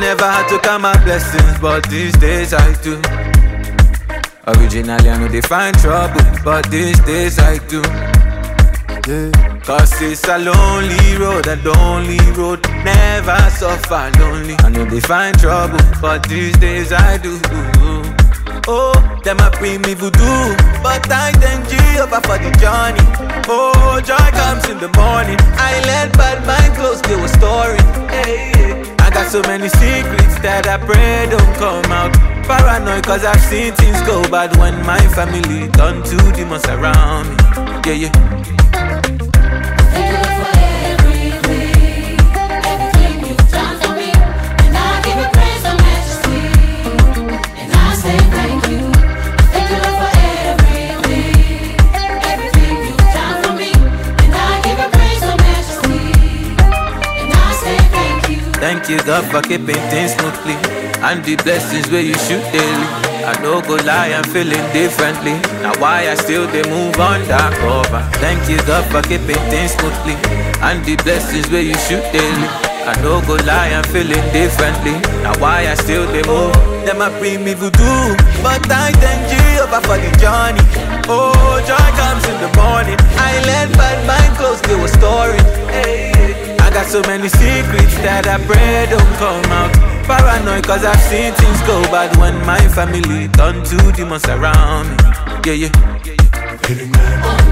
never had to count my blessings, but these days I do. Originally I know they find trouble, but these days I do. Cause it's a lonely road, a lonely road, never suffer lonely. I know they find trouble, but these days I do. Oh, them a bring me voodoo, but I thank Jehovah for the journey. Oh, joy comes in the morning. I let bad mind close to a story. Hey, I got so many secrets that I pray don't come out. Paranoid cause I've seen things go bad when my family turn to demons around me. Yeah, yeah. Thank you for everything, everything you've done for me. And I give you praise and majesty. And I say thank you. Thank you for everything, everything you've done for me. And I give you praise and majesty. And I say thank you. Thank you God for keeping things smoothly, and the blessings where you shoot daily. I no go lie, I'm feeling differently. Now why I still they move on that cover. Thank you God for keeping things smoothly, and the blessings where you shoot daily. I no go lie, I'm feeling differently. Now why I still they move. Them a bring me voodoo, but I thank Jehovah for the journey. Oh, joy comes in the morning. I let bad mind close to a story. Hey, I got so many secrets that I pray don't come out. Paranoid cause I've seen things go bad when my family turn to demons around me. Yeah, yeah.